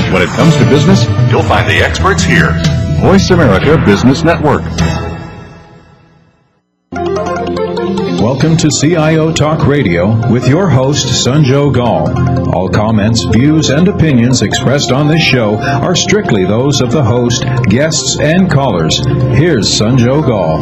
When it comes to business, You'll find the experts here. Voice America Business Network. Welcome to CIO Talk Radio with your host, Sanjog Gall. All comments, views, and opinions expressed on this show are strictly those of the host, guests, and callers. Here's Sanjog Gall.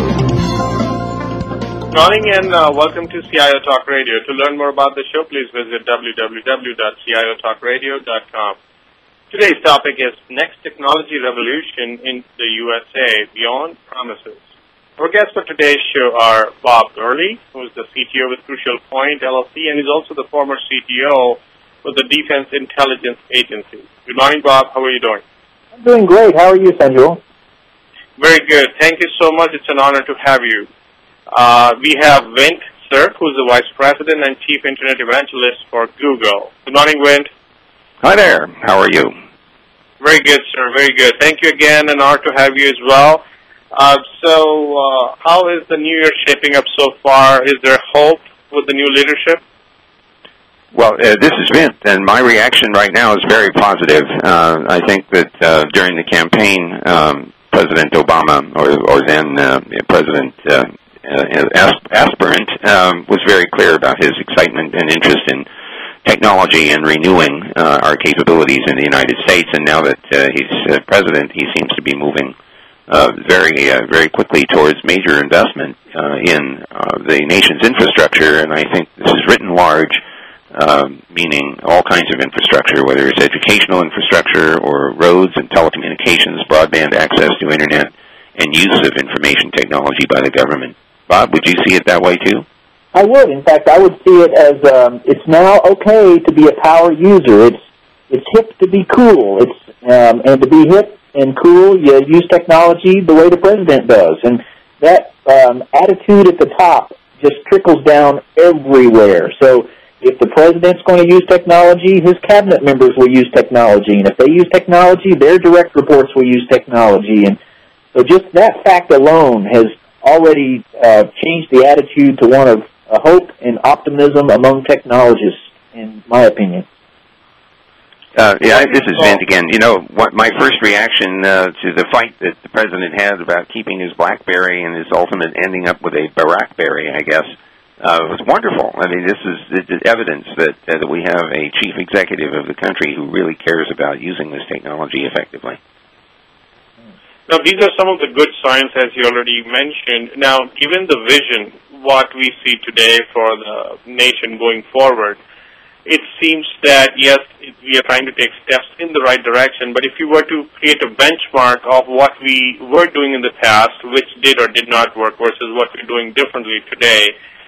Good morning and welcome to CIO Talk Radio. To learn more about the show, please visit www.ciotalkradio.com. Today's topic is Next Technology Revolution in the USA, Beyond Promises. Our guests for today's show are Bob Gurley, who is the CTO with Crucial Point LLC, and is also the former CTO with the Defense Intelligence Agency. Good morning, Bob. How are you doing? I'm doing great. How are you, Sanjog? Very good. Thank you so much. It's an honor to have you. We have Vint Cerf, who's the Vice President and Chief Internet Evangelist for Google. Good morning, Vint. Hi there. How are you? Very good, sir. Very good. Thank you again. An honor to have you as well. How is the new year shaping up so far? Is there hope with the new leadership? Well, this is Vint, and my reaction right now is very positive. I think that during the campaign, President Obama, or then President aspirant, was very clear about his excitement and interest in technology and renewing our capabilities in the United States. And now that he's president, he seems to be moving very quickly towards major investment in the nation's infrastructure. And I think this is written large, meaning all kinds of infrastructure, whether it's educational infrastructure or roads and telecommunications, broadband access to Internet, and use of information technology by the government. Bob, would you see it that way too? I would. In fact, I would see it as it's now okay to be a power user. It's hip to be cool. And to be hip and cool, you use technology the way the president does. And that attitude at the top just trickles down everywhere. So if the president's going to use technology, his cabinet members will use technology. And if they use technology, their direct reports will use technology. And so just that fact alone has already changed the attitude to one of hope and optimism among technologists, in my opinion. This is Vint again. You know, my first reaction to the fight that the president had about keeping his BlackBerry and his ultimate ending up with a BarackBerry, I guess, was wonderful. I mean, this is evidence that we have a chief executive of the country who really cares about using this technology effectively. Now, these are some of the good signs, as you already mentioned. Now, given the vision, what we see today for the nation going forward, it seems that, yes, we are trying to take steps in the right direction, but if you were to create a benchmark of what we were doing in the past, which did or did not work, versus what we're doing differently today,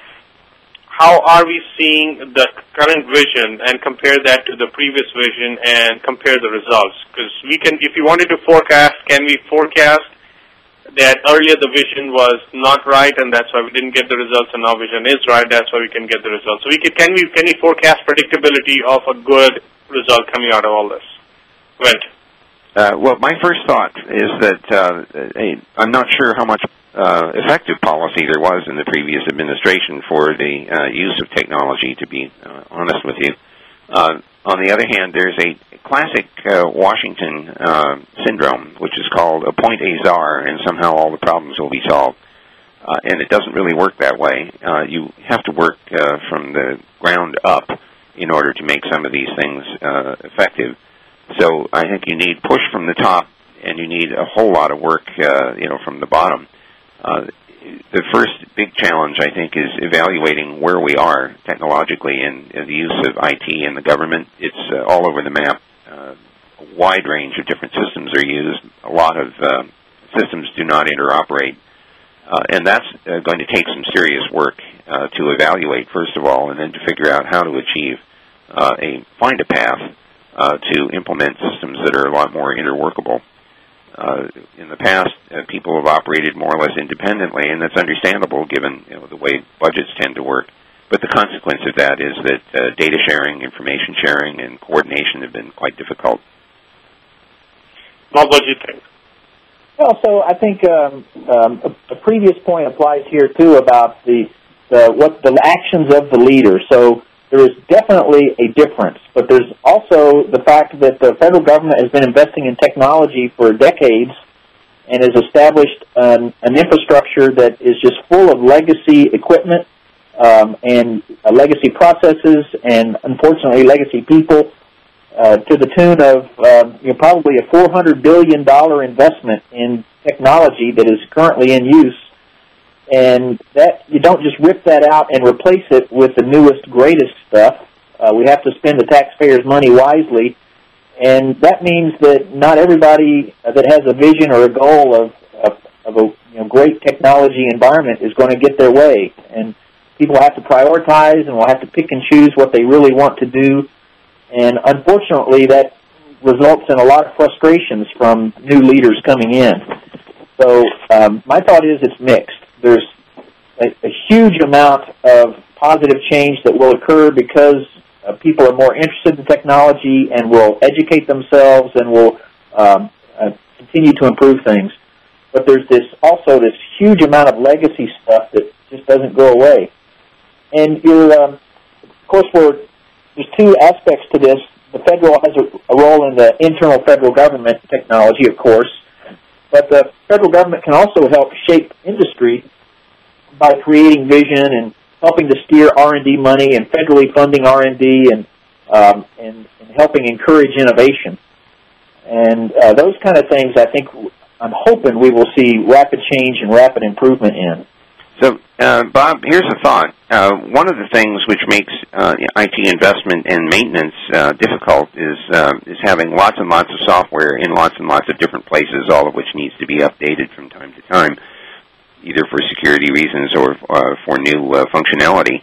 how are we seeing the current vision and compare that to the previous vision and compare the results? Because we can, if you wanted to forecast, can we forecast that earlier the vision was not right and that's why we didn't get the results, and now vision is right, that's why we can get the results? So can we forecast predictability of a good result coming out of all this? Vint. Well, my first thought is that I'm not sure how much effective policy there was in the previous administration for the use of technology, to be honest with you. On the other hand, there's a classic Washington syndrome, which is called appoint a czar, and somehow all the problems will be solved. And it doesn't really work that way. You have to work from the ground up in order to make some of these things effective. So I think you need push from the top, and you need a whole lot of work, from the bottom. The first big challenge, I think, is evaluating where we are technologically in the use of IT in the government. It's all over the map. A wide range of different systems are used. A lot of systems do not interoperate. And that's going to take some serious work to evaluate, first of all, and then to figure out how to achieve find a path to implement systems that are a lot more interworkable. In the past, people have operated more or less independently, and that's understandable given the way budgets tend to work. But the consequence of that is that data sharing, information sharing, and coordination have been quite difficult. Bob, what do you think? Well, so I think a previous point applies here too about the actions of the leader. So there is definitely a difference, but there's also the fact that the federal government has been investing in technology for decades and has established an infrastructure that is just full of legacy equipment and legacy processes and, unfortunately, legacy people to the tune of probably a $400 billion investment in technology that is currently in use. And that you don't just rip that out and replace it with the newest, greatest stuff. We have to spend the taxpayers' money wisely, and that means that not everybody that has a vision or a goal of a great technology environment is going to get their way. And people have to prioritize and will have to pick and choose what they really want to do. And unfortunately, that results in a lot of frustrations from new leaders coming in. So my thought is it's mixed. There's a huge amount of positive change that will occur because people are more interested in technology and will educate themselves and will continue to improve things. But there's also this huge amount of legacy stuff that just doesn't go away. And of course, there's two aspects to this. The federal has a role in the internal federal government technology, of course, but the federal government can also help shape industry by creating vision and helping to steer R&D money and federally funding R&D and helping encourage innovation. And those kind of things, I think, I'm hoping we will see rapid change and rapid improvement in. So, Bob, here's a thought. One of the things which makes IT investment and maintenance difficult is having lots and lots of software in lots and lots of different places, all of which needs to be updated from time to time, either for security reasons or for new functionality.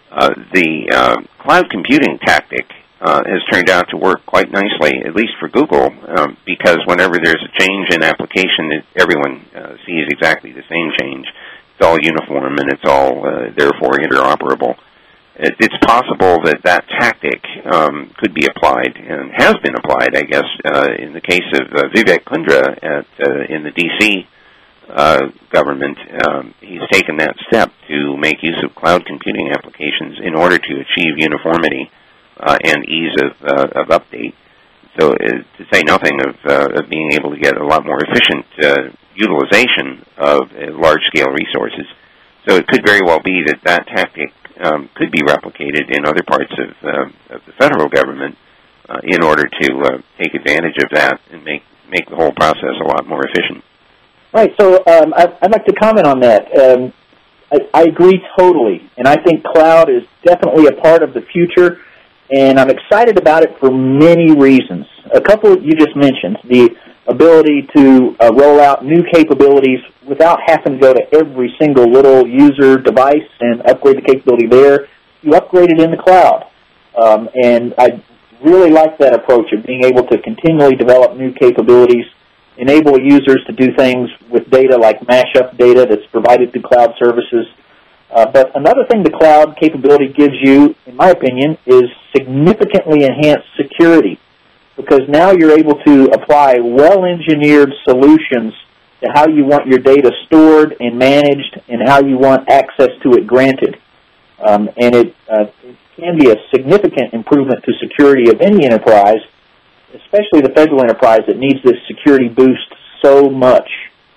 The cloud computing tactic has turned out to work quite nicely, at least for Google, because whenever there's a change in application, everyone sees exactly the same change. It's all uniform and it's all, therefore, interoperable. It's possible that tactic could be applied and has been applied, I guess, in the case of Vivek Kundra in the D.C. Government. He's taken that step to make use of cloud computing applications in order to achieve uniformity and ease of update. So to say nothing of being able to get a lot more efficient utilization of large-scale resources. So it could very well be that tactic could be replicated in other parts of the federal government in order to take advantage of that and make the whole process a lot more efficient. Right, so I'd like to comment on that. I agree totally, and I think cloud is definitely a part of the future, and I'm excited about it for many reasons. A couple you just mentioned, the ability to roll out new capabilities without having to go to every single little user device and upgrade the capability there. You upgrade it in the cloud, and I really like that approach of being able to continually develop new capabilities, enable users to do things with data like mashup data that's provided through cloud services. But another thing the cloud capability gives you, in my opinion, is significantly enhanced security, because now you're able to apply well-engineered solutions to how you want your data stored and managed and how you want access to it granted. And it can be a significant improvement to security of any enterprise, especially the federal enterprise that needs this security boost so much.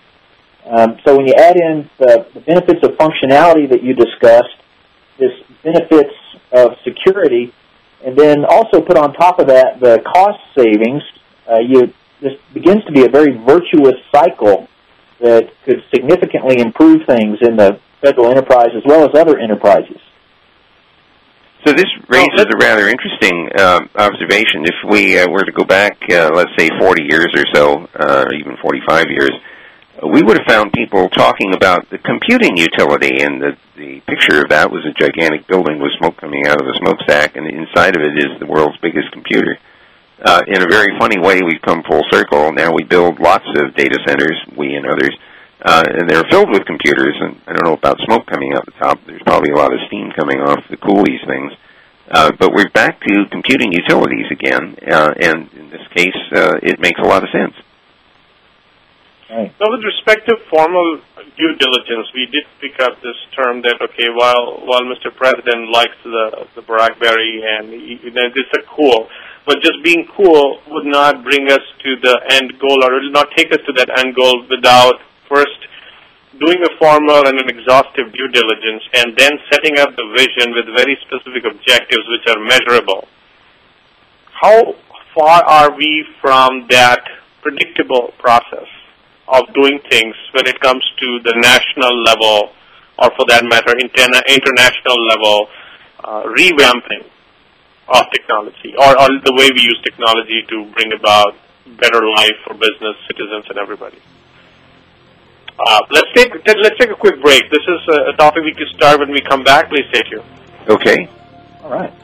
So when you add in the benefits of functionality that you discussed, this benefits of security, and then also put on top of that the cost savings, this begins to be a very virtuous cycle that could significantly improve things in the federal enterprise as well as other enterprises. So this raises a rather interesting observation. If we were to go back, let's say, 40 years or so, or even 45 years, we would have found people talking about the computing utility, and the picture of that was a gigantic building with smoke coming out of the smokestack, and inside of it is the world's biggest computer. In a very funny way, we've come full circle. Now we build lots of data centers, we and others, and they're filled with computers, and I don't know about smoke coming out the top. There's probably a lot of steam coming off to cool these things. But we're back to computing utilities again, and in this case, it makes a lot of sense. Right. Now, with respect to formal due diligence, we did pick up this term that, okay, while Mr. President likes the BlackBerry and it's a cool, but just being cool would not bring us to the end goal, or it will not take us to that end goal without first doing a formal and an exhaustive due diligence and then setting up the vision with very specific objectives which are measurable. How far are we from that predictable process of doing things when it comes to the national level, or for that matter, international level revamping of technology, or the way we use technology to bring about better life for business, citizens, and everybody? Let's take a quick break. This is a topic we can start when we come back. Please stay tuned. Okay. All right.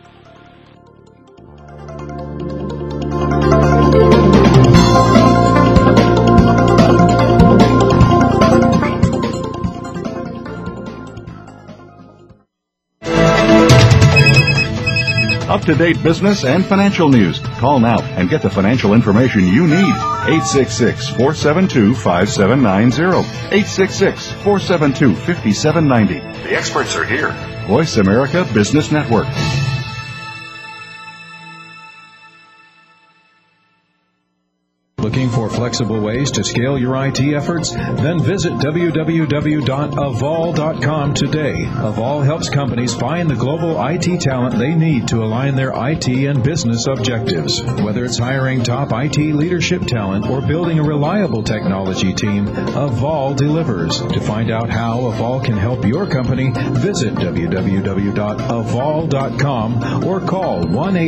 Up-to-date business and financial news. Call now and get the financial information you need. 866-472-5790. 866-472-5790. The experts are here. Voice America Business Network. Looking for flexible ways to scale your IT efforts? Then visit www.avol.com today. Avol helps companies find the global IT talent they need to align their IT and business objectives. Whether it's hiring top IT leadership talent or building a reliable technology team, Avol delivers. To find out how Avol can help your company, visit www.avol.com or call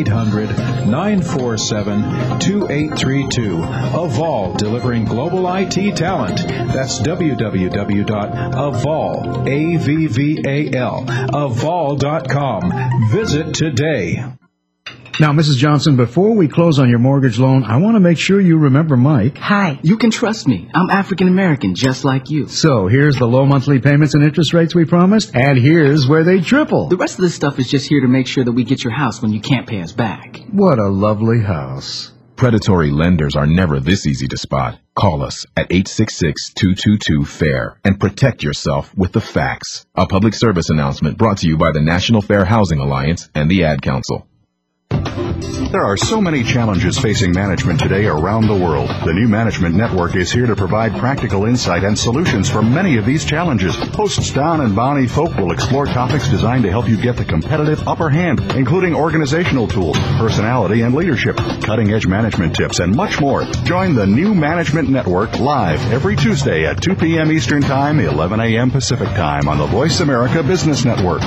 1-800-947-2832. Avol, delivering global IT talent. That's www.avol, A-V-V-A-L, avol.com. Visit today. Now, Mrs. Johnson, before we close on your mortgage loan, I want to make sure you remember Mike. Hi, you can trust me. I'm African-American, just like you. So, here's the low monthly payments and interest rates we promised, and here's where they triple. The rest of this stuff is just here to make sure that we get your house when you can't pay us back. What a lovely house. Predatory lenders are never this easy to spot. Call us at 866-222-FAIR and protect yourself with the facts. A public service announcement brought to you by the National Fair Housing Alliance and the Ad Council. There are so many challenges facing management today around the world. The New Management Network is here to provide practical insight and solutions for many of these challenges. Hosts Don and Bonnie Folk will explore topics designed to help you get the competitive upper hand, including organizational tools, personality and leadership, cutting-edge management tips, and much more. Join the New Management Network live every Tuesday at 2 p.m. Eastern Time, 11 a.m. Pacific Time on the Voice America Business Network.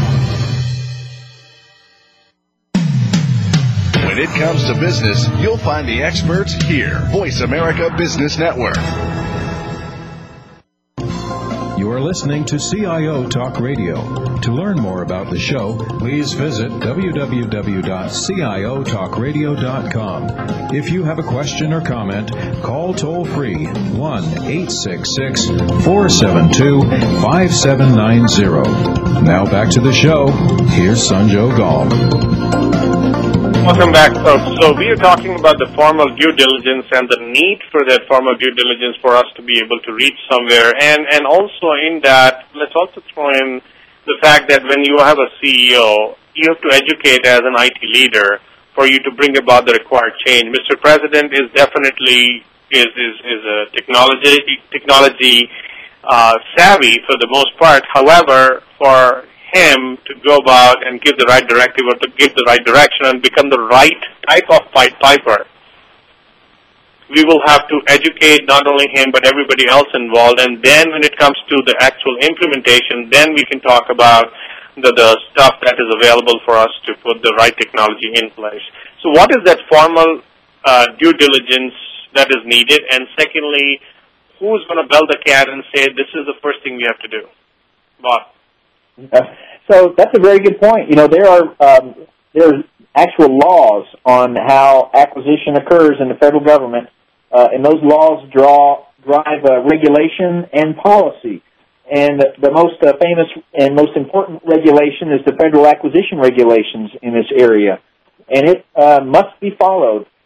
When it comes to business, you'll find the experts here. Voice America Business Network. You are listening to CIO Talk Radio. To learn more about the show, please visit www.ciotalkradio.com. If you have a question or comment, call toll-free 1-866-472-5790. Now back to the show. Here's Sanjog Aul. Welcome back, folks. So we are talking about the formal due diligence and the need for that formal due diligence for us to be able to reach somewhere. And also in that, let's also throw in the fact that when you have a CEO, you have to educate as an IT leader for you to bring about the required change. Mr. President is definitely is a technology savvy for the most part. However, for him to go about and give the right directive or to give the right direction and become the right type of piper, we will have to educate not only him but everybody else involved. And then when it comes to the actual implementation, then we can talk about the stuff that is available for us to put the right technology in place. So what is that formal due diligence that is needed? And secondly, who's going to bell the cat and say this is the first thing we have to do? Bob. So that's a very good point. You know, there are actual laws on how acquisition occurs in the federal government, and those laws drive regulation and policy. And the most famous and most important regulation is the federal acquisition regulations in this area, and it must be followed.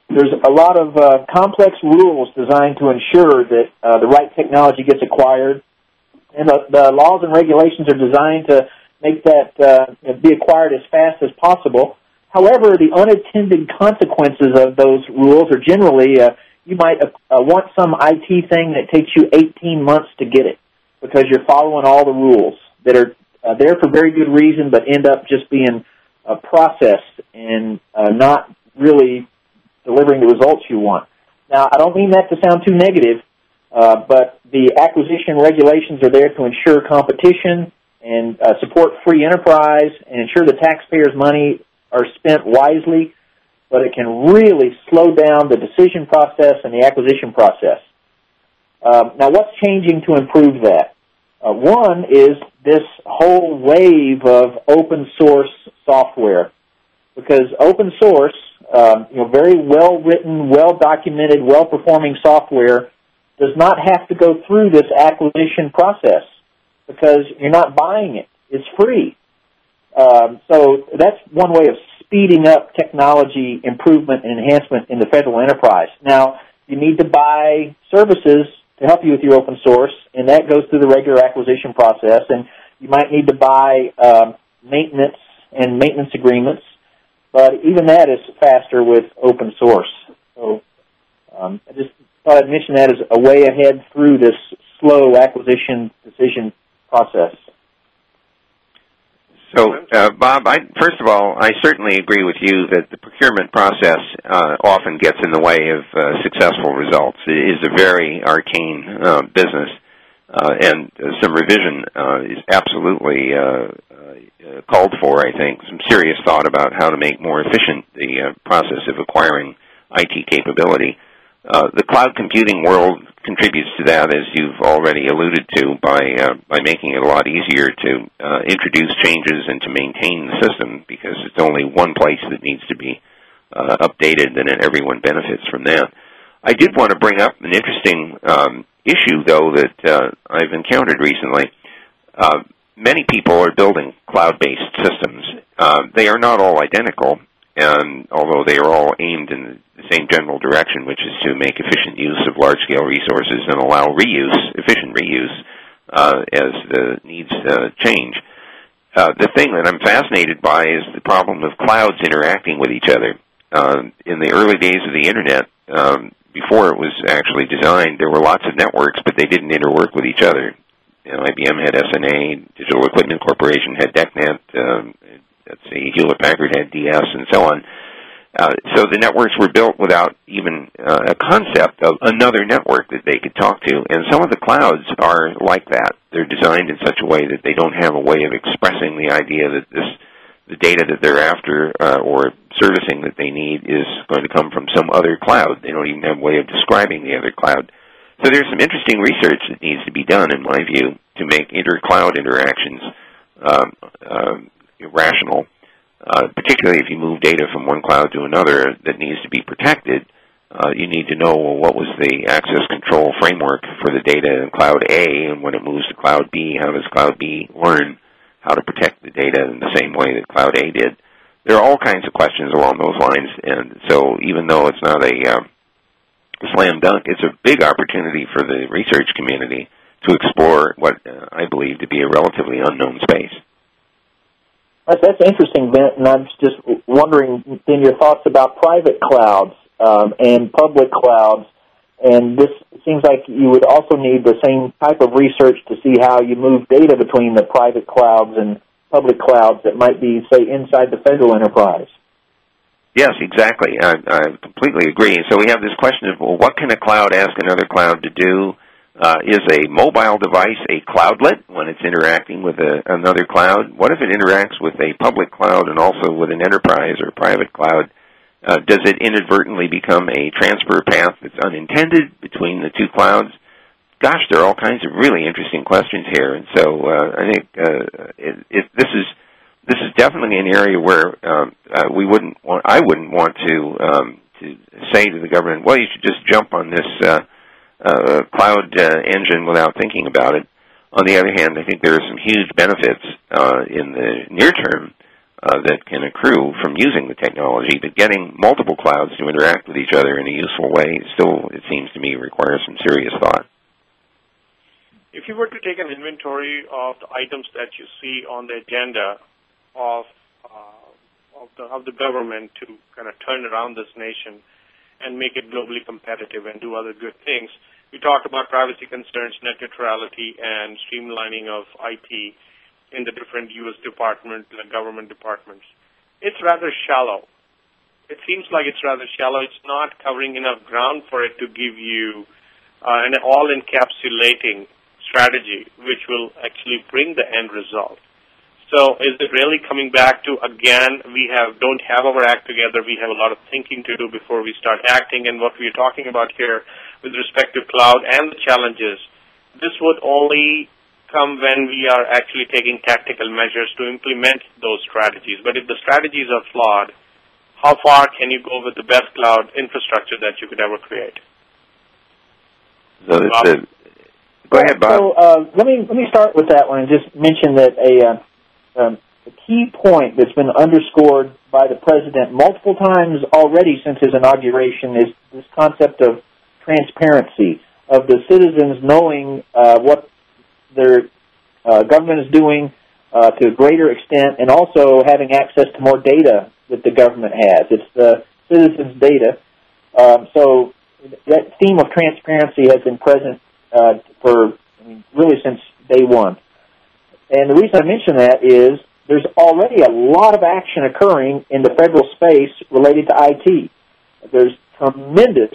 there's a lot of complex rules designed to ensure that the right technology gets acquired, and the laws and regulations are designed to make that be acquired as fast as possible. However, the unintended consequences of those rules are generally you might want some IT thing that takes you 18 months to get it because you're following all the rules that are there for very good reason but end up just being processed and not really delivering the results you want. Now, I don't mean that to sound too negative, but the acquisition regulations are there to ensure competition and support free enterprise and ensure the taxpayers' money are spent wisely, but it can really slow down the decision process and the acquisition process. Now, what's changing to improve that? One is this whole wave of open source software, because open source, very well-written, well-documented, well-performing software does not have to go through this acquisition process because you're not buying it. It's free. So that's one way of speeding up technology improvement and enhancement in the federal enterprise. Now, you need to buy services to help you with your open source, and that goes through the regular acquisition process, and you might need to buy maintenance and maintenance agreements, but even that is faster with open source. So I just thought I'd mention that as a way ahead through this slow acquisition decision process. So, Bob, first of all, I certainly agree with you that the procurement process often gets in the way of successful results. It is a very arcane business, and some revision is absolutely called for, I think. Some serious thought about how to make more efficient the process of acquiring IT capability. The cloud computing world contributes to that, as you've already alluded to, by making it a lot easier to introduce changes and to maintain the system, because it's only one place that needs to be updated, and then everyone benefits from that. I did want to bring up an interesting issue, though, that I've encountered recently. Many people are building cloud-based systems. They are not all identical, and although they are all aimed in the same general direction, which is to make efficient use of large-scale resources and allow efficient reuse as the needs change. The thing that I'm fascinated by is the problem of clouds interacting with each other. In the early days of the Internet, before it was actually designed, there were lots of networks, but they didn't interwork with each other. IBM had SNA, Digital Equipment Corporation had DECnet, Hewlett-Packard had DS, and so on. So the networks were built without even a concept of another network that they could talk to. And some of the clouds are like that. They're designed in such a way that they don't have a way of expressing the idea that the data that they're after or servicing that they need is going to come from some other cloud. They don't even have a way of describing the other cloud. So there's some interesting research that needs to be done, in my view, to make inter-cloud interactions rational. Particularly if you move data from one cloud to another that needs to be protected, you need to know, well, what was the access control framework for the data in Cloud A, and when it moves to Cloud B, how does Cloud B learn how to protect the data in the same way that Cloud A did? There are all kinds of questions along those lines, and so even though it's not a slam dunk, it's a big opportunity for the research community to explore what I believe to be a relatively unknown space. That's interesting, Bent, and I'm just wondering in your thoughts about private clouds and public clouds, and this seems like you would also need the same type of research to see how you move data between the private clouds and public clouds that might be, say, inside the federal enterprise. Yes, exactly. I completely agree. So we have this question of, well, what can a cloud ask another cloud to do? Is a mobile device a cloudlet when it's interacting with another cloud? What if it interacts with a public cloud and also with an enterprise or private cloud? Does it inadvertently become a transfer path that's unintended between the two clouds? Gosh, there are all kinds of really interesting questions here, and so I think this is definitely an area where I wouldn't want to say to the government, well, you should just jump on this cloud engine without thinking about it. On the other hand, I think there are some huge benefits in the near term that can accrue from using the technology, but getting multiple clouds to interact with each other in a useful way still, it seems to me, requires some serious thought. If you were to take an inventory of the items that you see on the agenda of the government to kind of turn around this nation and make it globally competitive and do other good things, we talked about privacy concerns, net neutrality, and streamlining of IT in the different U.S. departments, government departments. It's rather shallow. It seems like it's rather shallow. It's not covering enough ground for it to give you an all-encapsulating strategy which will actually bring the end result. So is it really coming back to, again, we don't have our act together. We have a lot of thinking to do before we start acting. And what we're talking about here with respect to cloud and the challenges, this would only come when we are actually taking tactical measures to implement those strategies. But if the strategies are flawed, how far can you go with the best cloud infrastructure that you could ever create? So go ahead, Bob. So let me start with that one and just mention that a key point that's been underscored by the president multiple times already since his inauguration is this concept of transparency, of the citizens knowing what their government is doing to a greater extent, and also having access to more data that the government has. It's the citizens' data. So that theme of transparency has been present really since day one. And the reason I mention that is there's already a lot of action occurring in the federal space related to IT. There's tremendous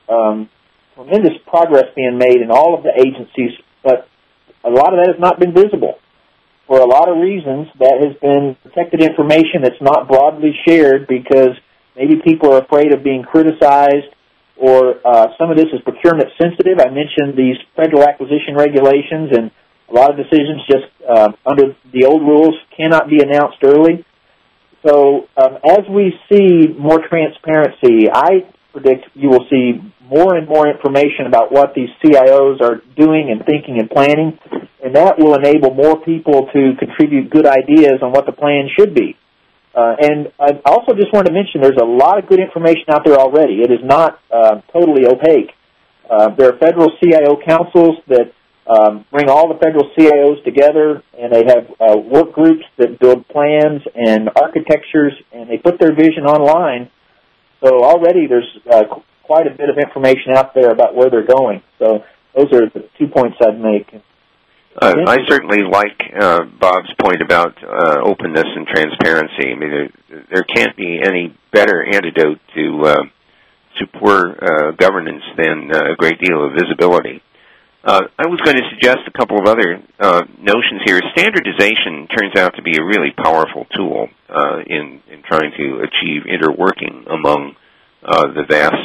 progress being made in all of the agencies, but a lot of that has not been visible. For a lot of reasons, that has been protected information that's not broadly shared because maybe people are afraid of being criticized, or some of this is procurement sensitive. I mentioned these federal acquisition regulations, and a lot of decisions just under the old rules cannot be announced early. So as we see more transparency, I predict you will see more and more information about what these CIOs are doing and thinking and planning, and that will enable more people to contribute good ideas on what the plan should be. And I also just wanted to mention there's a lot of good information out there already. It is not totally opaque. There are federal CIO councils that bring all the federal CIOs together, and they have work groups that build plans and architectures, and they put their vision online. So already there's quite a bit of information out there about where they're going. So those are the 2 points I'd make. I certainly like Bob's point about openness and transparency. I mean, there can't be any better antidote to poor governance than a great deal of visibility. I was going to suggest a couple of other notions here. Standardization turns out to be a really powerful tool in trying to achieve interworking among the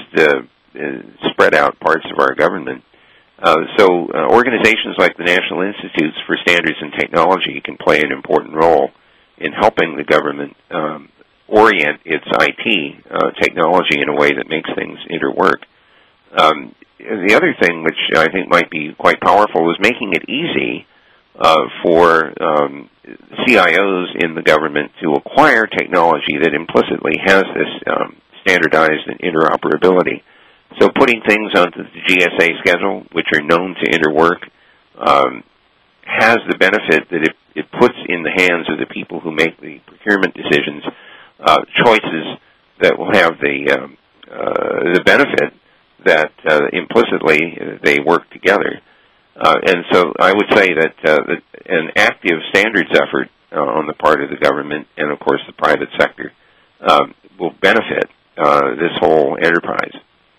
vast spread out parts of our government. So organizations like the National Institutes for Standards and Technology can play an important role in helping the government orient its IT technology in a way that makes things interwork. The other thing which I think might be quite powerful is making it easy for CIOs in the government to acquire technology that implicitly has this standardized interoperability. So putting things onto the GSA schedule, which are known to interwork, has the benefit that it puts in the hands of the people who make the procurement decisions choices that will have the benefit that implicitly they work together. And so I would say that an active standards effort on the part of the government and, of course, the private sector will benefit this whole enterprise.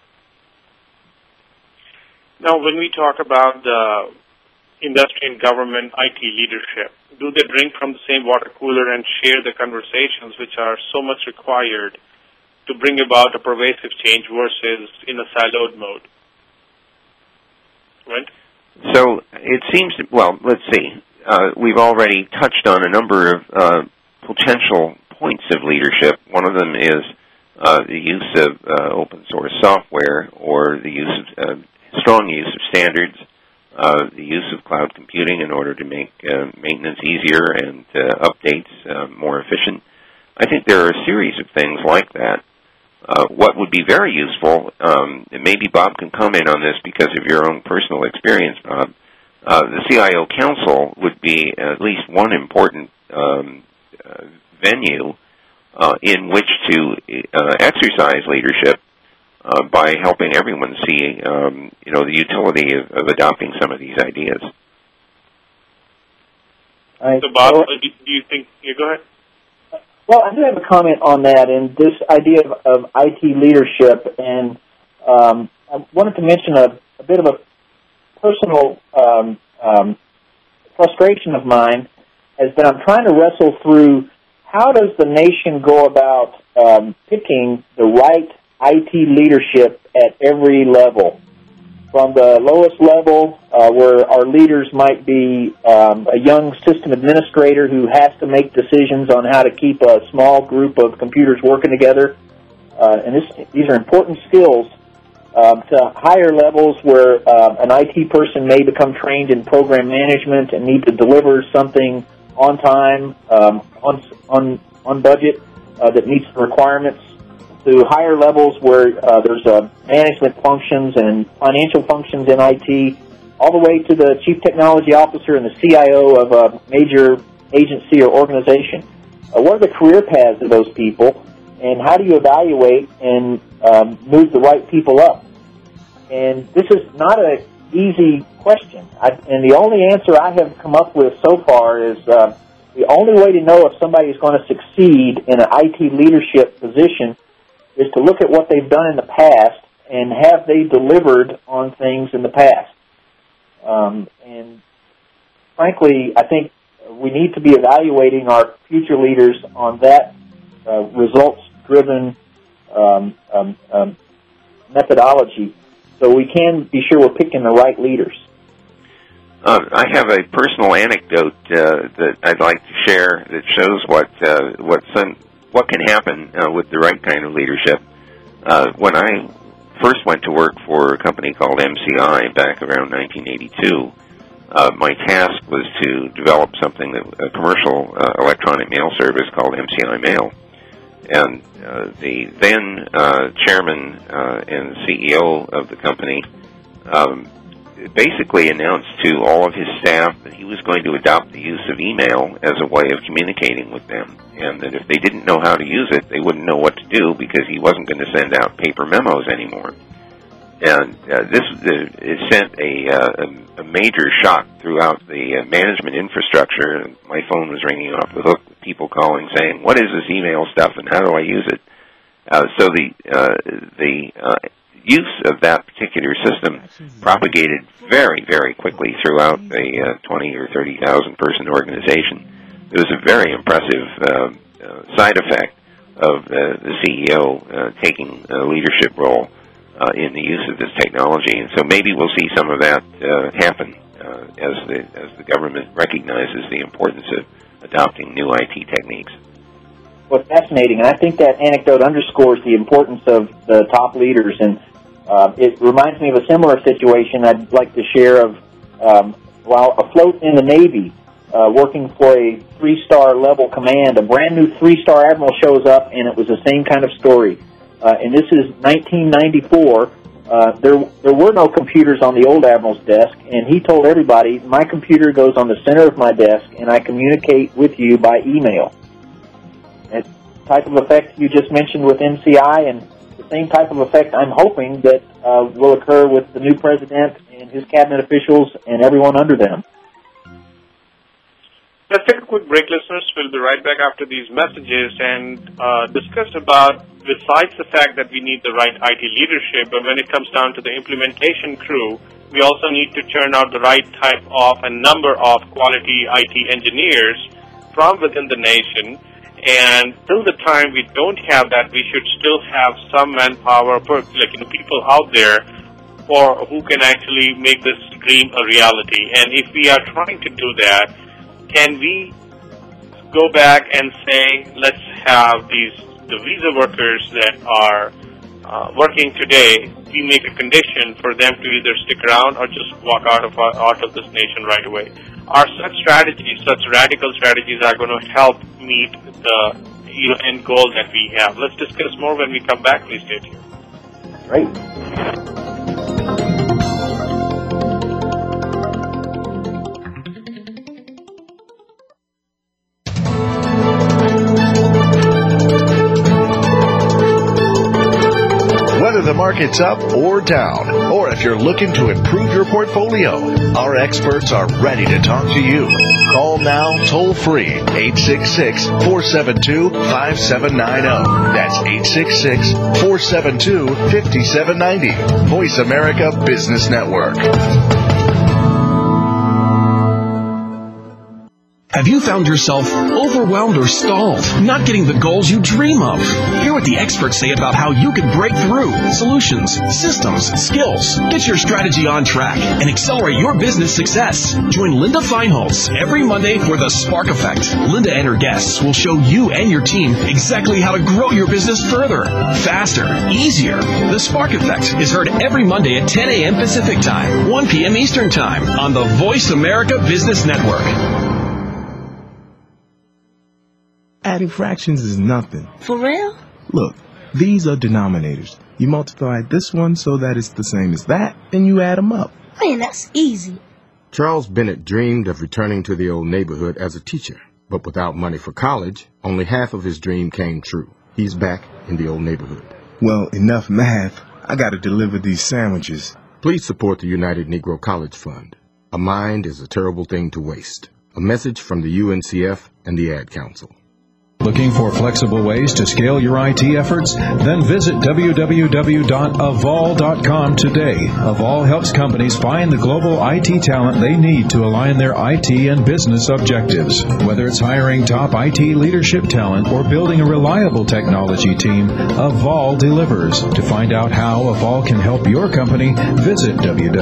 Now, when we talk about the industry and government IT leadership, do they drink from the same water cooler and share the conversations which are so much required to bring about a pervasive change versus in a siloed mode? Right? So it seems to, well, let's see. We've already touched on a number of potential points of leadership. One of them is the use of open source software, or the use of strong use of standards, the use of cloud computing in order to make maintenance easier and updates more efficient. I think there are a series of things like that. What would be very useful, and maybe Bob can comment on this because of your own personal experience, Bob, the CIO Council would be at least one important venue in which to exercise leadership by helping everyone see, the utility of adopting some of these ideas. So, Bob, do you think? Yeah, go ahead. Well, I do have a comment on that, and this idea of IT leadership, and I wanted to mention a bit of a personal frustration of mine has been I'm trying to wrestle through how does the nation go about picking the right IT leadership at every level, from the lowest level where our leaders might be a young system administrator who has to make decisions on how to keep a small group of computers working together, and these are important skills, to higher levels where an IT person may become trained in program management and need to deliver something on time, on budget, that meets the requirements, to higher levels where there's management functions and financial functions in IT, all the way to the chief technology officer and the CIO of a major agency or organization. What are the career paths of those people, and how do you evaluate and move the right people up? And this is not an easy question. And the only answer I have come up with so far is the only way to know if somebody is going to succeed in an IT leadership position is to look at what they've done in the past and have they delivered on things in the past. And frankly, I think we need to be evaluating our future leaders on that results-driven methodology so we can be sure we're picking the right leaders. I have a personal anecdote that I'd like to share that shows what can happen with the right kind of leadership. When I first went to work for a company called MCI back around 1982, my task was to develop something, a commercial electronic mail service called MCI Mail. And the then chairman and CEO of the company basically announced to all of his staff that he was going to adopt the use of email as a way of communicating with them, and that if they didn't know how to use it, they wouldn't know what to do because he wasn't going to send out paper memos anymore. And it sent a major shock throughout the management infrastructure. My phone was ringing off the hook with people calling saying, "What is this email stuff and how do I use it?" So the use of that particular system propagated very, very quickly throughout a 20 or 30,000 person organization. It was a very impressive side effect of the CEO taking a leadership role in the use of this technology, and so maybe we'll see some of that happen as the government recognizes the importance of adopting new IT techniques. Well, fascinating, and I think that anecdote underscores the importance of the top leaders, and it reminds me of a similar situation I'd like to share of while afloat in the Navy, working for a 3-star level command, a brand new 3-star admiral shows up, and it was the same kind of story. And this is 1994. There were no computers on the old admiral's desk, and he told everybody, "My computer goes on the center of my desk, and I communicate with you by email." That type of effect you just mentioned with MCI, and the same type of effect I'm hoping that will occur with the new president and his cabinet officials and everyone under them. Let's take a quick break, listeners. We'll be right back after these messages and discuss about, besides the fact that we need the right IT leadership, but when it comes down to the implementation crew, we also need to churn out the right type of and number of quality IT engineers from within the nation. And till the time we don't have that, we should still have some manpower, people out there who can actually make this dream a reality. And if we are trying to do that, can we go back and say, let's have the visa workers that are working today, we make a condition for them to either stick around or just walk out of this nation right away? Are such strategies, such radical strategies, are going to help meet the end goal that we have. Let's discuss more when we come back. Please stay tuned. Great. Whether the market's up or down, or if you're looking to improve your portfolio, our experts are ready to talk to you. Call now toll free 866-472-5790. That's 866-472-5790. Voice America Business Network. Have you found yourself overwhelmed or stalled, not getting the goals you dream of? Hear what the experts say about how you can break through. Solutions, systems, skills. Get your strategy on track and accelerate your business success. Join Linda Feinholz every Monday for The Spark Effect. Linda and her guests will show you and your team exactly how to grow your business further, faster, easier. The Spark Effect is heard every Monday at 10 a.m. Pacific Time, 1 p.m. Eastern Time on the Voice America Business Network. Adding fractions is nothing. For real? Look, these are denominators. You multiply this one so that it's the same as that, then you add them up. Man, that's easy. Charles Bennett dreamed of returning to the old neighborhood as a teacher, but without money for college, only half of his dream came true. He's back in the old neighborhood. Well, enough math. I gotta deliver these sandwiches. Please support the United Negro College Fund. A mind is a terrible thing to waste. A message from the UNCF and the Ad Council. Looking for flexible ways to scale your IT efforts? Then visit www.avol.com today. Avol helps companies find the global IT talent they need to align their IT and business objectives. Whether it's hiring top IT leadership talent or building a reliable technology team, Avol delivers. To find out how Avol can help your company, visit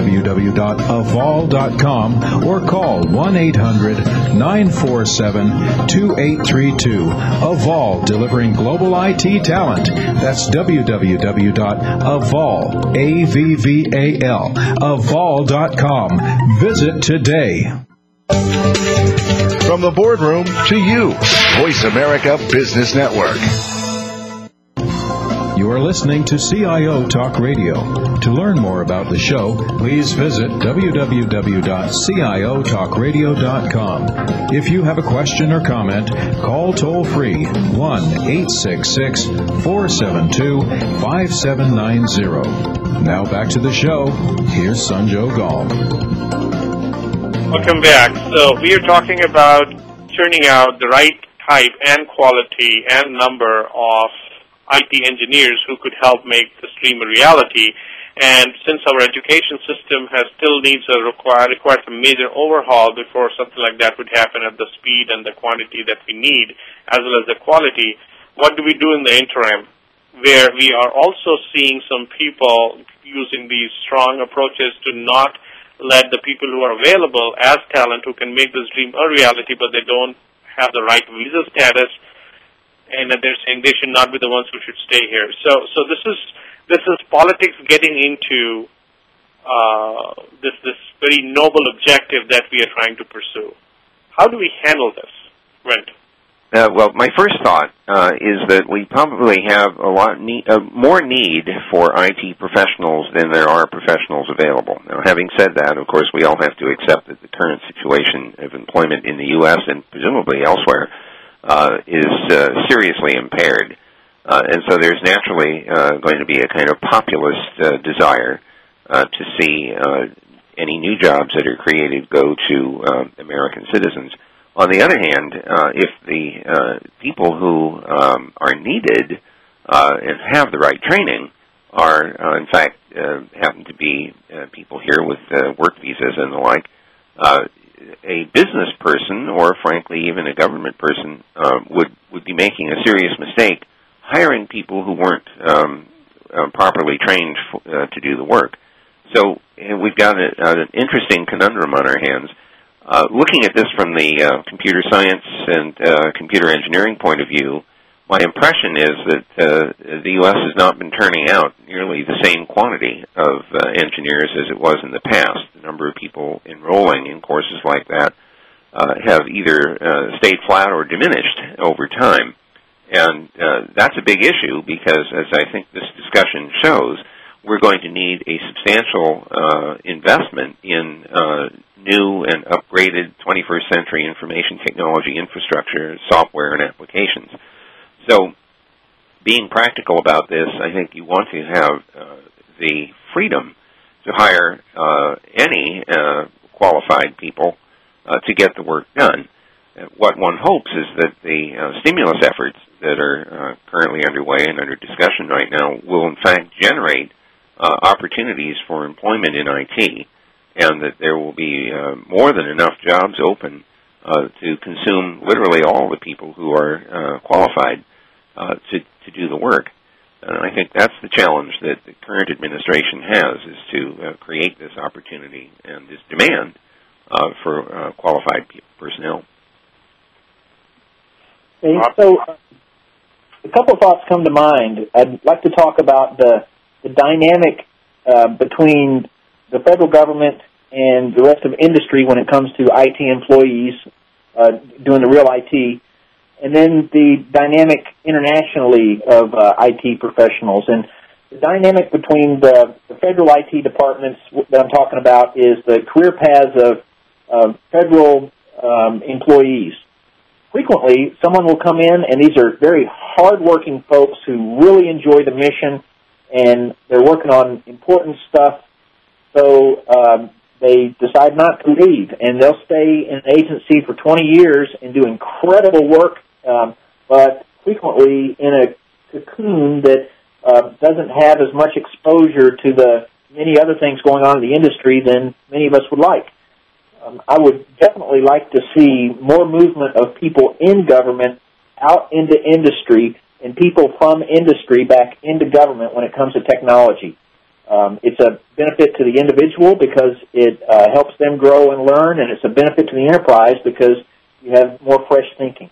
www.avol.com or call 1-800-947-2832. Avol, delivering global IT talent. That's www.avol, A-V-V-A-L, avol.com. Visit today. From the boardroom to you, Voice America Business Network. You are listening to CIO Talk Radio. To learn more about the show, please visit www.ciotalkradio.com. If you have a question or comment, call toll-free 1-866-472-5790. Now back to the show. Here's Sanjog Gal. Welcome back. So we are talking about turning out the right type and quality and number of IT engineers who could help make this dream a reality. And since our education system requires a major overhaul before something like that would happen at the speed and the quantity that we need, as well as the quality, what do we do in the interim? Where we are also seeing some people using these strong approaches to not let the people who are available as talent who can make this dream a reality, but they don't have the right visa status, and that they're saying they should not be the ones who should stay here. So this is politics getting into this very noble objective that we are trying to pursue. How do we handle this, Brent? Well, my first thought is that we probably have more need for IT professionals than there are professionals available. Now, having said that, of course, we all have to accept that the current situation of employment in the U.S. and presumably elsewhere is seriously impaired. And so there's naturally going to be a kind of populist desire to see any new jobs that are created go to American citizens. On the other hand, if the people who are needed and have the right training are, in fact, happen to be people here with work visas and the like, a business person, or frankly even a government person, would be making a serious mistake hiring people who weren't properly trained to do the work. So we've got an interesting conundrum on our hands. Looking at this from the computer science and computer engineering point of view, my impression is that the U.S. has not been turning out nearly the same quantity of engineers as it was in the past. The number of people enrolling in courses like that have either stayed flat or diminished over time. And that's a big issue because, as I think this discussion shows, we're going to need a substantial investment in new and upgraded 21st century information technology infrastructure, software, and applications. So being practical about this, I think you want to have the freedom to hire any qualified people to get the work done. What one hopes is that the stimulus efforts that are currently underway and under discussion right now will in fact generate opportunities for employment in IT, and that there will be more than enough jobs open to consume literally all the people who are qualified to do the work. And I think that's the challenge that the current administration has, is to create this opportunity and this demand for qualified personnel. Okay, so a couple of thoughts come to mind. I'd like to talk about the dynamic between the federal government and the rest of industry when it comes to IT employees doing the real IT, and then the dynamic internationally of IT professionals. And the dynamic between the federal IT departments that I'm talking about is the career paths of federal employees. Frequently, someone will come in, and these are very hard-working folks who really enjoy the mission, and they're working on important stuff, so they decide not to leave, and they'll stay in an agency for 20 years and do incredible work, but frequently in a cocoon that doesn't have as much exposure to the many other things going on in the industry than many of us would like. I would definitely like to see more movement of people in government out into industry and people from industry back into government when it comes to technology. It's a benefit to the individual because it helps them grow and learn, and it's a benefit to the enterprise because you have more fresh thinking.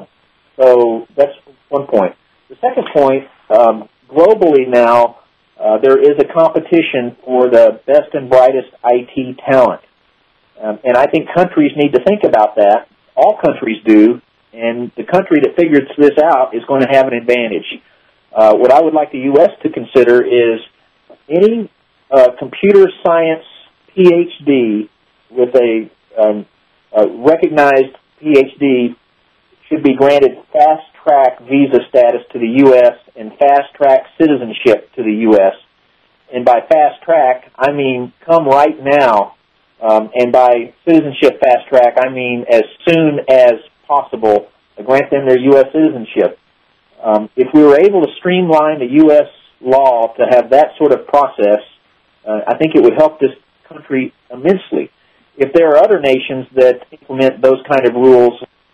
So that's one point. The second point, globally now, there is a competition for the best and brightest IT talent. And I think countries need to think about that. All countries do, and the country that figures this out is going to have an advantage. What I would like the U.S. to consider is any computer science PhD with a recognized PhD should be granted fast-track visa status to the U.S. and fast-track citizenship to the U.S. And by fast-track, I mean come right now. And by citizenship fast-track, I mean as soon as possible, grant them their U.S. citizenship. If we were able to streamline the U.S. law to have that sort of process, I think it would help this country immensely. If there are other nations that implement those kind of rules,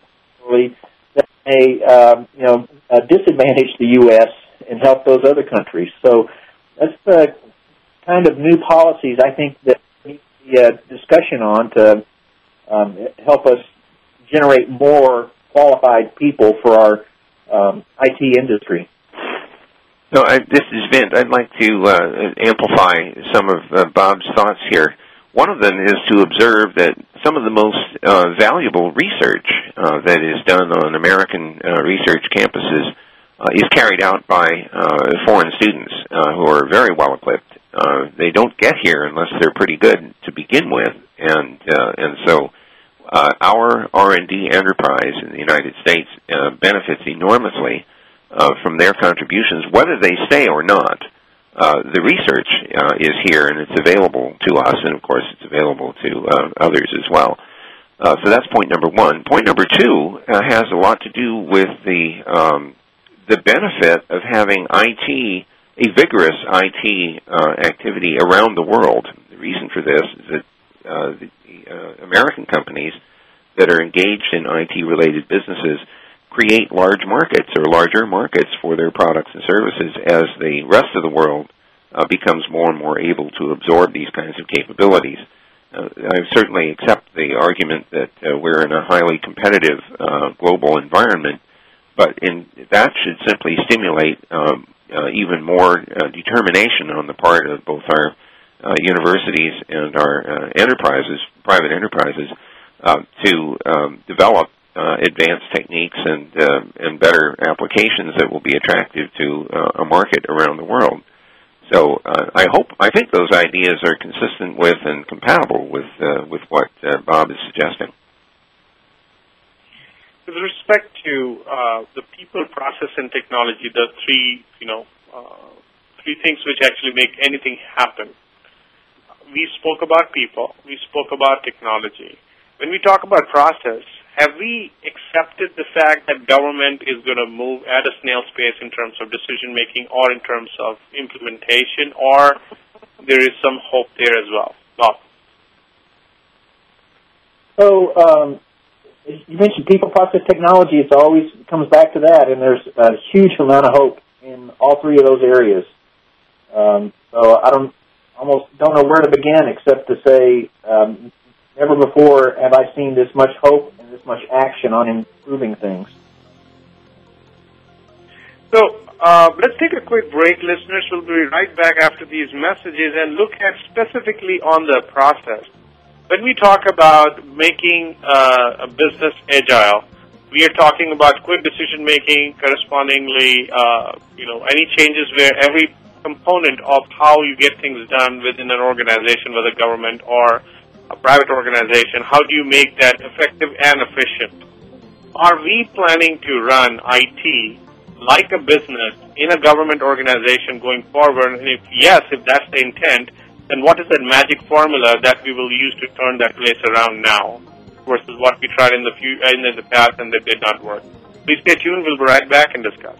that may disadvantage the U.S. and help those other countries. So that's the kind of new policies I think that discussion on to help us generate more qualified people for our IT industry. No, this is Vint. I'd like to amplify some of Bob's thoughts here. One of them is to observe that some of the most valuable research that is done on American research campuses is carried out by foreign students who are very well equipped. They don't get here unless they're pretty good to begin with, and so our R&D enterprise in the United States benefits enormously from their contributions, whether they stay or not. The research is here, and it's available to us, and of course it's available to others as well. So that's point number one. Point number two has a lot to do with the benefit of having IT, a vigorous IT activity around the world. The reason for this is that the American companies that are engaged in IT-related businesses create large markets or larger markets for their products and services as the rest of the world becomes more and more able to absorb these kinds of capabilities. I certainly accept the argument that we're in a highly competitive global environment, but that should simply stimulate even more determination on the part of both our universities and our enterprises, private enterprises, to develop advanced techniques and better applications that will be attractive to a market around the world. So I think those ideas are consistent with and compatible with what Bob is suggesting. With respect to the people, process, and technology, the three things which actually make anything happen. We spoke about people. We spoke about technology. When we talk about process, have we accepted the fact that government is going to move at a snail's pace in terms of decision-making or in terms of implementation, or there is some hope there as well? Bob? So you mentioned people, process, technology. It always comes back to that, and there's a huge amount of hope in all three of those areas. So I almost don't know where to begin except to say never before have I seen this much hope and this much action on improving things. So let's take a quick break, listeners. We'll be right back after these messages and look at specifically on the process. When we talk about making a business agile, we are talking about quick decision-making, correspondingly, any changes where every component of how you get things done within an organization, whether government or a private organization, how do you make that effective and efficient? Are we planning to run IT like a business in a government organization going forward? And if yes, if that's the intent, then what is that magic formula that we will use to turn that place around now versus what we tried in the past and that did not work? Please stay tuned. We'll be right back and discuss.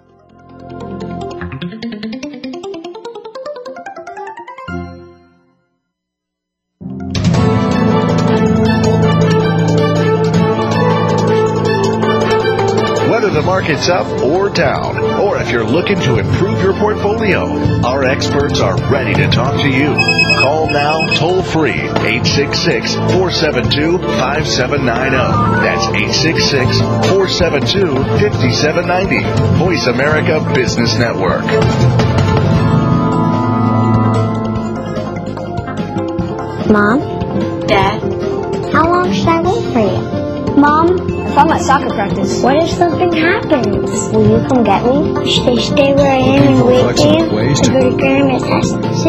Whether the market's up or down, or if you're looking to improve your portfolio, our experts are ready to talk to you. Call now, toll free, 866-472-5790. That's 866-472-5790. Voice America Business Network. Mom? Dad? How long should I wait for you? Mom? If I'm at soccer practice. What if something happens? Will you come get me? Should I stay where I am and wait for you? Or go to grandma's house?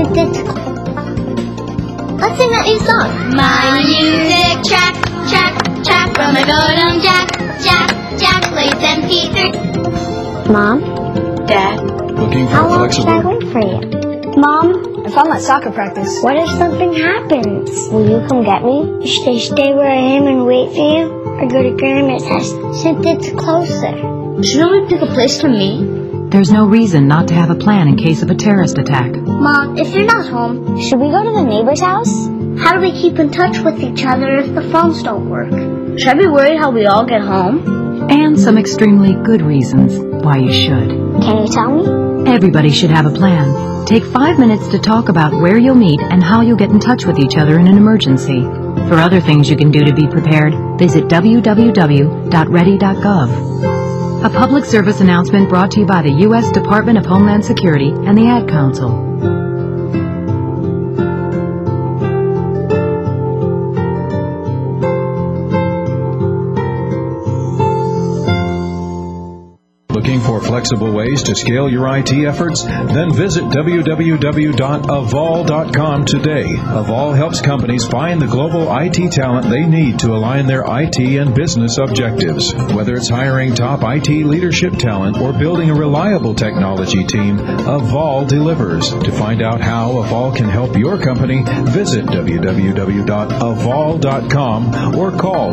Let's sing that new song. My music track, from a Godum Jack plays MP3. Mom? Dad? Looking for How long flexible... should I wait for you? Mom? If I'm at soccer practice. What if something happens? Will you come get me? Should I stay where I am and wait for you? Or go to grandma's house since it's closer? Shouldn't we pick a place for me? There's no reason not to have a plan in case of a terrorist attack. Mom, if you're not home, should we go to the neighbor's house? How do we keep in touch with each other if the phones don't work? Should I be worried how we all get home? And some extremely good reasons why you should. Can you tell me? Everybody should have a plan. Take 5 minutes to talk about where you'll meet and how you'll get in touch with each other in an emergency. For other things you can do to be prepared, visit www.ready.gov. A public service announcement brought to you by the U.S. Department of Homeland Security and the Ad Council. Looking for flexible ways to scale your IT efforts? Then visit www.avol.com today. Avol helps companies find the global IT talent they need to align their IT and business objectives. Whether it's hiring top IT leadership talent or building a reliable technology team, Avol delivers. To find out how Avol can help your company, visit www.avol.com or call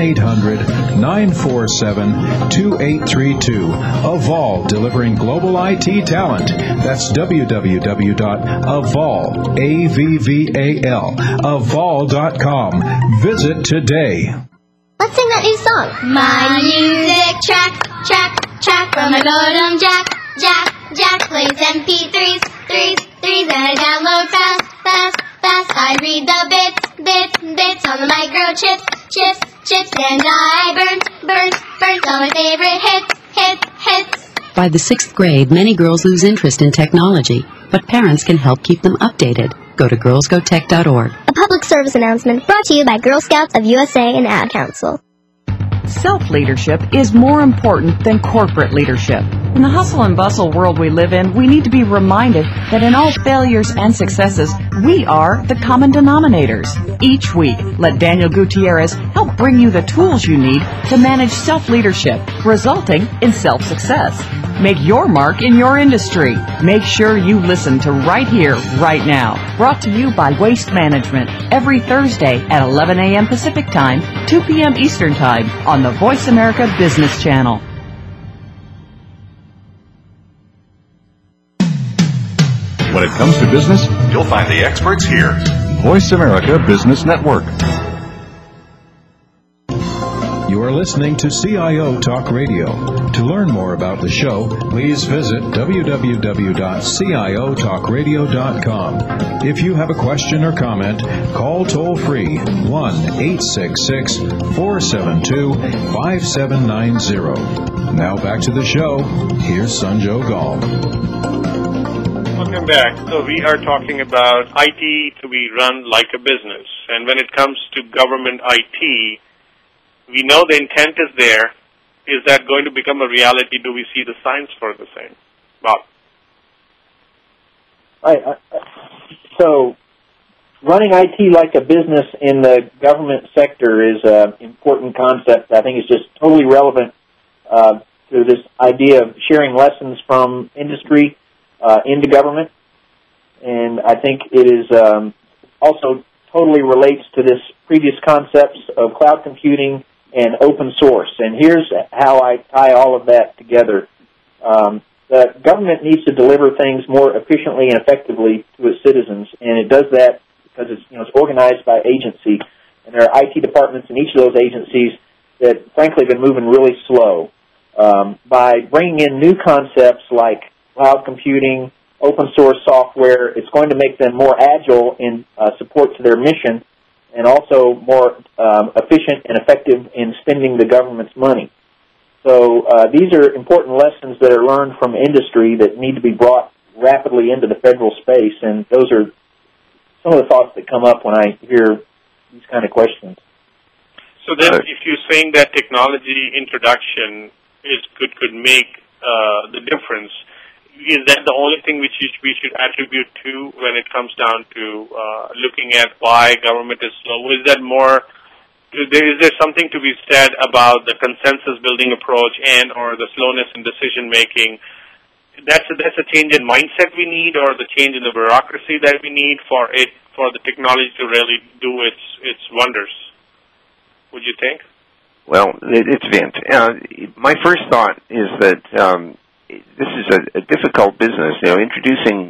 1-800-947-2832. Avol, delivering global IT talent. That's www.avol, A-V-V-A-L, avol.com. Visit today. Let's sing that new song. My music track, from a Godum Jack plays MP3s, and I download fast. I read the bits on the microchips, and I burn all my favorite hits. By the 6th grade, many girls lose interest in technology, but parents can help keep them updated. Go to girlsgotech.org. A public service announcement brought to you by Girl Scouts of USA and Ad Council. Self-leadership is more important than corporate leadership. In the hustle and bustle world we live in, we need to be reminded that in all failures and successes, we are the common denominators. Each week, let Daniel Gutierrez help bring you the tools you need to manage self-leadership, resulting in self-success. Make your mark in your industry. Make sure you listen to Right Here, Right Now. Brought to you by Waste Management every Thursday at 11 a.m. Pacific Time, 2 p.m. Eastern Time on the Voice America Business Channel. When it comes to business, You'll find the experts here. Voice America Business Network. You are listening to CIO Talk Radio. To learn more about the show, please visit www.ciotalkradio.com. If you have a question or comment, call toll-free 1-866-472-5790. Now back to the show. Here's Sanjo Gal. Welcome back. So we are talking about IT to be run like a business. And when it comes to government IT, we know the intent is there. Is that going to become a reality? Do we see the signs for the same? Bob? So running IT like a business in the government sector is an important concept. I think it's just totally relevant to this idea of sharing lessons from industry into government. And I think it is also totally relates to this previous concepts of cloud computing and open source. And here's how I tie all of that together. The government needs to deliver things more efficiently and effectively to its citizens, and it does that because it's organized by agency, and there are IT departments in each of those agencies that, frankly, have been moving really slow. By bringing in new concepts like cloud computing, open source software, it's going to make them more agile in support to their mission, and also more efficient and effective in spending the government's money. So these are important lessons that are learned from industry that need to be brought rapidly into the federal space, and those are some of the thoughts that come up when I hear these kind of questions. So then if you're saying that technology introduction could make the difference, is that the only thing which we should attribute to when it comes down to looking at why government is slow? Is that more? Is there something to be said about the consensus building approach and or the slowness in decision making? That's a change in mindset we need, or the change in the bureaucracy that we need for the technology to really do its wonders. Would you think? Well, it's Vint. My first thought is that this is a difficult business. Introducing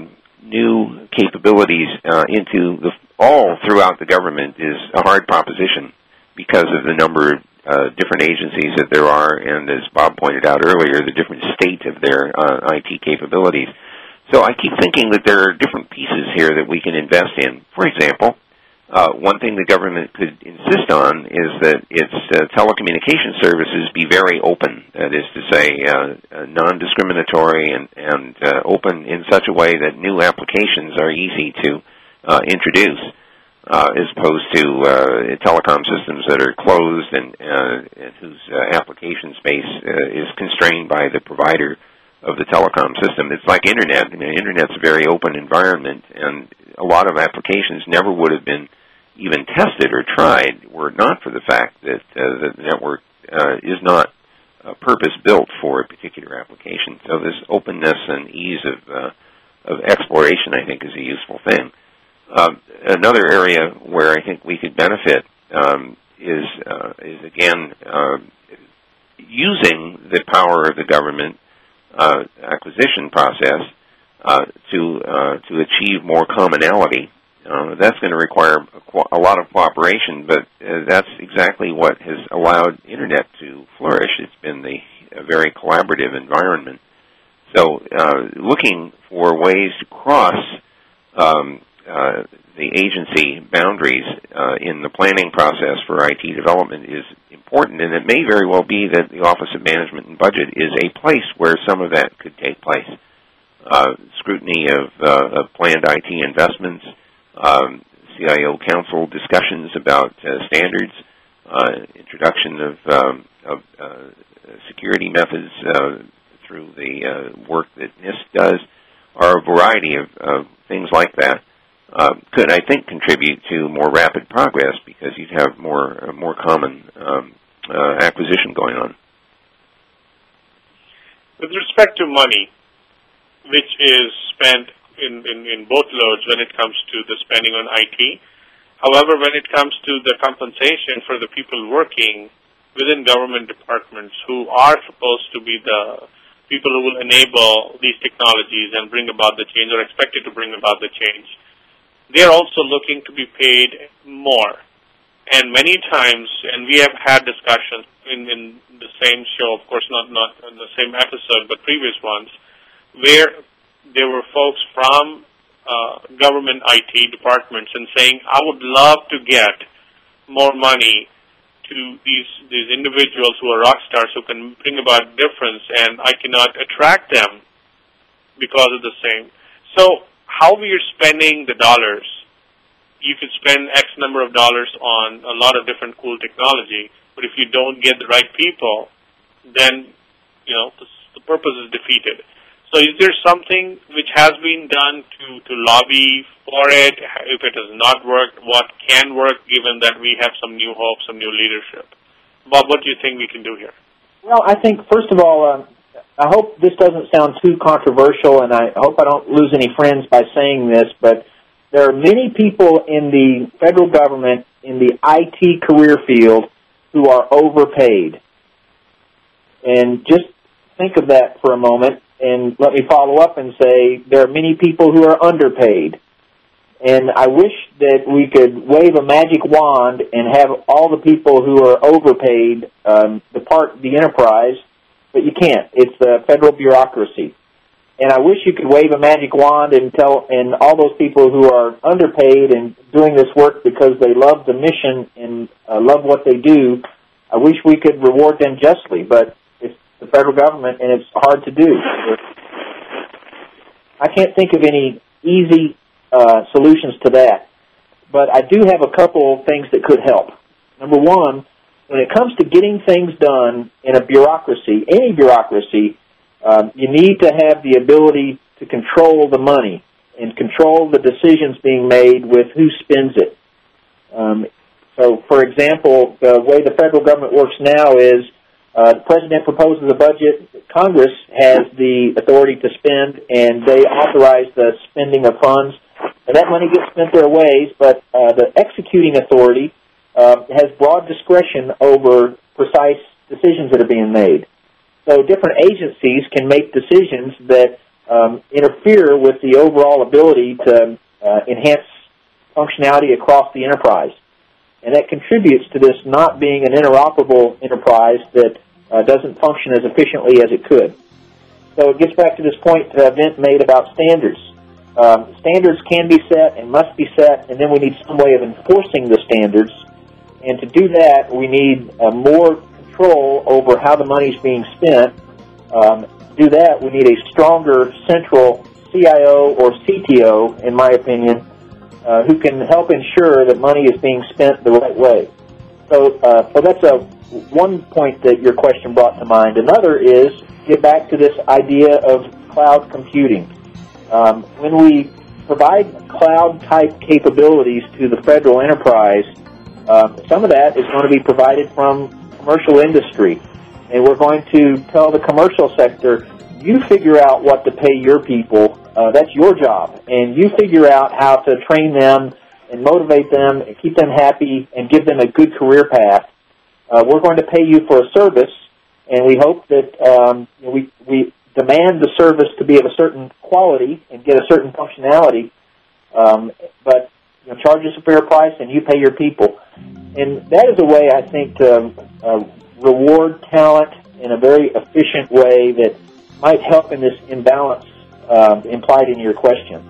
new capabilities into all throughout the government is a hard proposition because of the number of different agencies that there are, and as Bob pointed out earlier, the different state of their IT capabilities. So I keep thinking that there are different pieces here that we can invest in. For example, one thing the government could insist on is that its telecommunication services be very open. That is to say, non-discriminatory and open in such a way that new applications are easy to introduce, as opposed to telecom systems that are closed and whose application space is constrained by the provider of the telecom system. It's like Internet. Internet's a very open environment, and a lot of applications never would have been even tested or tried were it not for the fact that the network is not purpose-built for a particular application. So this openness and ease of exploration, I think, is a useful thing. Another area where I think we could benefit is again, using the power of the government acquisition process to achieve more commonality. That's going to require a lot of cooperation, but that's exactly what has allowed Internet to flourish. It's been a very collaborative environment. So looking for ways to cross the agency boundaries in the planning process for IT development is important, and it may very well be that the Office of Management and Budget is a place where some of that could take place. Scrutiny of planned IT investments, CIO Council discussions about standards, introduction of security methods through the work that NIST does, or a variety of things like that, could, I think, contribute to more rapid progress because you'd have more common acquisition going on. With respect to money, which is spent in both loads when it comes to the spending on IT, however, when it comes to the compensation for the people working within government departments who are supposed to be the people who will enable these technologies and bring about the change or expected to bring about the change, they're also looking to be paid more. And many times, and we have had discussions in the same show, of course not in the same episode, but previous ones, where there were folks from government IT departments and saying, I would love to get more money to these individuals who are rock stars who can bring about difference, and I cannot attract them because of the same. So how we are spending the dollars, you could spend X number of dollars on a lot of different cool technology, but if you don't get the right people, then, the purpose is defeated. So is there something which has been done to lobby for it? If it has not worked, what can work given that we have some new hope, some new leadership? Bob, what do you think we can do here? Well, I think, first of all, I hope this doesn't sound too controversial, and I hope I don't lose any friends by saying this, but there are many people in the federal government in the IT career field who are overpaid. And just think of that for a moment, and let me follow up and say there are many people who are underpaid. And I wish that we could wave a magic wand and have all the people who are overpaid depart the enterprise, but you can't. It's the federal bureaucracy. And I wish you could wave a magic wand and all those people who are underpaid and doing this work because they love the mission and love what they do, I wish we could reward them justly, but it's the federal government and it's hard to do. I can't think of any easy solutions to that, but I do have a couple things that could help. Number one, when it comes to getting things done in a bureaucracy, any bureaucracy, you need to have the ability to control the money and control the decisions being made with who spends it. So, for example, the way the federal government works now is the president proposes a budget, Congress has the authority to spend, and they authorize the spending of funds. And that money gets spent their ways, but the executing authority has broad discretion over precise decisions that are being made. So different agencies can make decisions that interfere with the overall ability to enhance functionality across the enterprise. And that contributes to this not being an interoperable enterprise that doesn't function as efficiently as it could. So it gets back to this point Vint made about standards. Standards can be set and must be set, and then we need some way of enforcing the standards. And to do that, we need more control over how the money is being spent. To do that, we need a stronger central CIO or CTO, in my opinion, who can help ensure that money is being spent the right way. So that's one point that your question brought to mind. Another is get back to this idea of cloud computing. When we provide cloud-type capabilities to the federal enterprise, some of that is going to be provided from commercial industry. And we're going to tell the commercial sector, you figure out what to pay your people. That's your job. And you figure out how to train them and motivate them and keep them happy and give them a good career path. We're going to pay you for a service, and we hope that we demand the service to be of a certain quality and get a certain functionality, but charge us a fair price and you pay your people. And that is a way, I think, to reward talent in a very efficient way that might help in this imbalance implied in your question.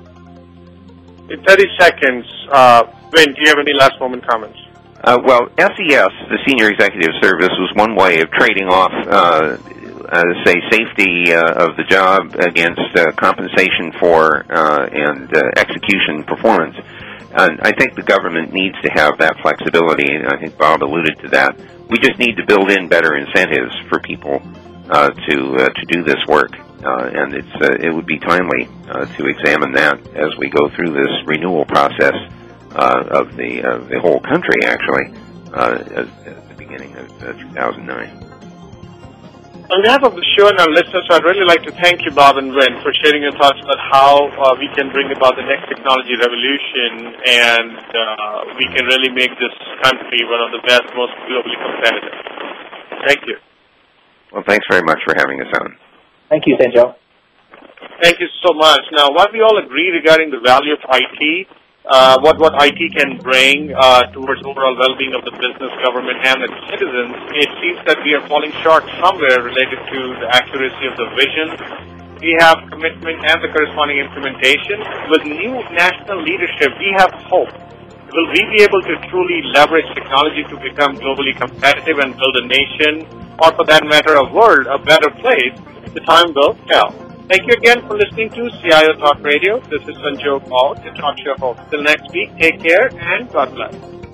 In 30 seconds, Vin, do you have any last moment comments? Well, SES, the Senior Executive Service, was one way of trading off, say, safety of the job against compensation for and execution performance. And I think the government needs to have that flexibility, and I think Bob alluded to that. We just need to build in better incentives for people to do this work, and it would be timely to examine that as we go through this renewal process of the whole country, actually, at the beginning of 2009. On behalf of the show and our listeners, I'd really like to thank you, Bob and Wynn, for sharing your thoughts about how we can bring about the next technology revolution and we can really make this country one of the best, most globally competitive. Thank you. Well, thanks very much for having us on. Thank you, Sanjo. Thank you so much. Now, while we all agree regarding the value of IT, what IT can bring towards overall well-being of the business, government, and the citizens, it seems that we are falling short somewhere related to the accuracy of the vision. We have commitment and the corresponding implementation. With new national leadership, we have hope. Will we be able to truly leverage technology to become globally competitive and build a nation, or for that matter, a world, a better place? The time will tell. Thank you again for listening to CIO Talk Radio. This is Sanjog Paul, the talk show host. Till next week, take care and God bless.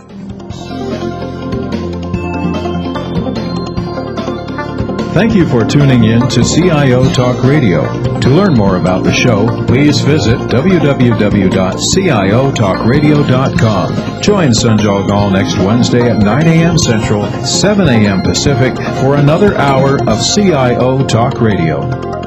Thank you for tuning in to CIO Talk Radio. To learn more about the show, please visit www.ciotalkradio.com. Join Sanjog Gal next Wednesday at 9 a.m. Central, 7 a.m. Pacific for another hour of CIO Talk Radio.